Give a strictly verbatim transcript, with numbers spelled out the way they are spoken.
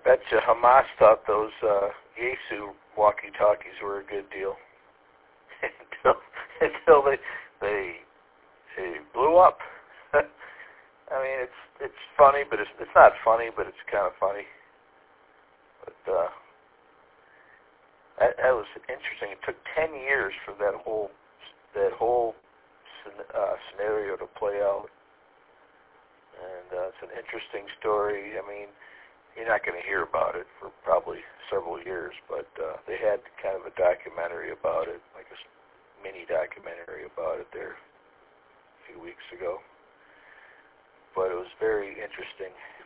bet you Hamas thought those uh, Yaesu walkie-talkies were a good deal until until they they they blew up. I mean, it's it's funny, but it's it's not funny, but it's kind of funny. But uh, that, that was interesting. It took ten years for that whole that whole uh, scenario to play out, and uh, it's an interesting story. I mean, you're not going to hear about it for probably several years, but uh, they had kind of a documentary about it, like a mini documentary about it there a few weeks ago. But it was very interesting.